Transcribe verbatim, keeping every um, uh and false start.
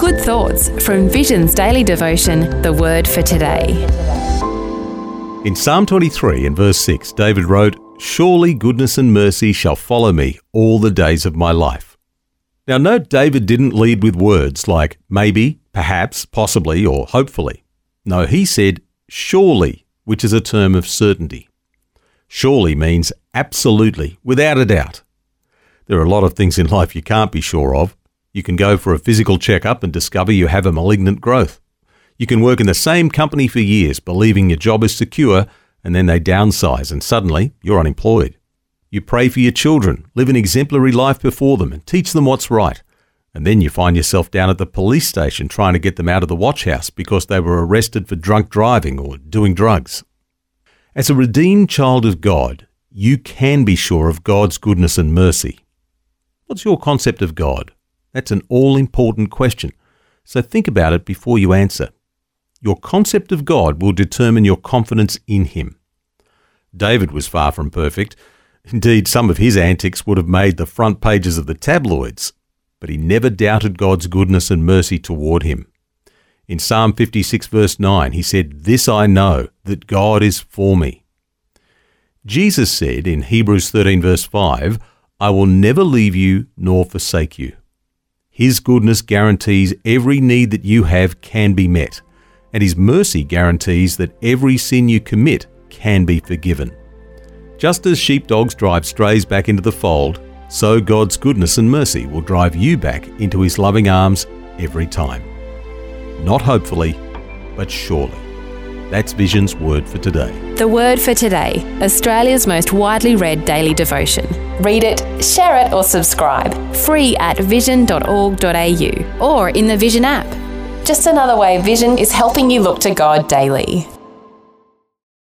Good thoughts from Vision's daily devotion, The Word for Today. In Psalm twenty-three and verse six, David wrote, "Surely goodness and mercy shall follow me all the days of my life." Now note David didn't lead with words like maybe, perhaps, possibly, or hopefully. No, he said surely, which is a term of certainty. Surely means absolutely, without a doubt. There are a lot of things in life you can't be sure of. You can go for a physical checkup and discover you have a malignant growth. You can work in the same company for years, believing your job is secure, and then they downsize and suddenly you're unemployed. You pray for your children, live an exemplary life before them and teach them what's right. And then you find yourself down at the police station trying to get them out of the watch house because they were arrested for drunk driving or doing drugs. As a redeemed child of God, you can be sure of God's goodness and mercy. What's your concept of God? That's an all-important question, so think about it before you answer. Your concept of God will determine your confidence in Him. David was far from perfect. Indeed, some of his antics would have made the front pages of the tabloids, but he never doubted God's goodness and mercy toward him. In Psalm fifty-six verse nine, he said, "This I know, that God is for me." Jesus said in Hebrews thirteen verse five, "I will never leave you nor forsake you." His goodness guarantees every need that you have can be met, and His mercy guarantees that every sin you commit can be forgiven. Just as sheepdogs drive strays back into the fold, so God's goodness and mercy will drive you back into His loving arms every time. Not hopefully, but surely. That's Vision's Word for Today. The Word for Today, Australia's most widely read daily devotion. Read it, share it or subscribe. Free at vision dot org dot a u or in the Vision app. Just another way Vision is helping you look to God daily.